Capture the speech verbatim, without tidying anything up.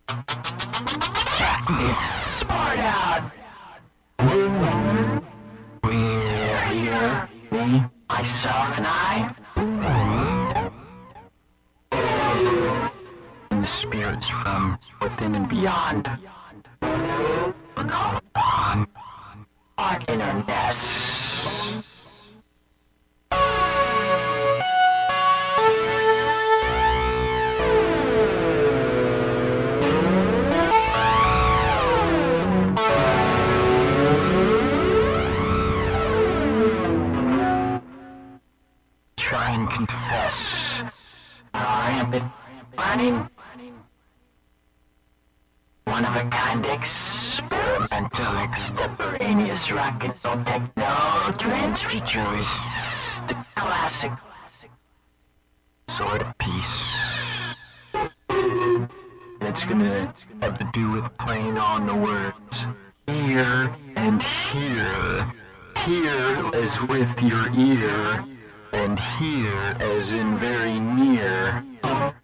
Check this part out. We're here, me, myself, and I. And the spirits from within and beyond. We're called upon our inner nest. Try and confess our rampant planning. One of a kind experimental extemporaneous rocket or techno transfuturist classic sort of piece. It's gonna have to do with playing on the words here and here. Here as with your ear, and here as in very near.